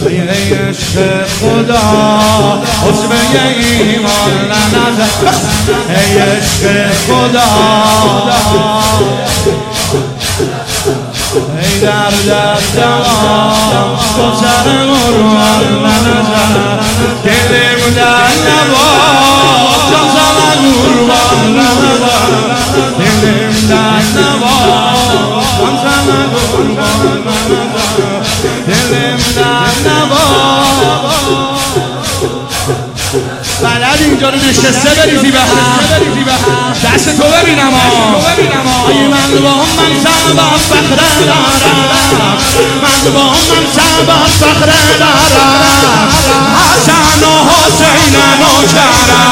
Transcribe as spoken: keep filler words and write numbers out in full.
ای عشق خدا عضو ایمان ننزد ای عشق خدا ای در در دوام تو سر قربان ننزد دلم در نوام تو سر قربان ننزد دلم در نوام تو سر قربان ننزد دلم در نوام بلد اینجا رو نشسته بریزی به هم دست تو ببینم آی من با من سبا فخر دارم من با من سبا فخر دارم حسن و حسین نوکرم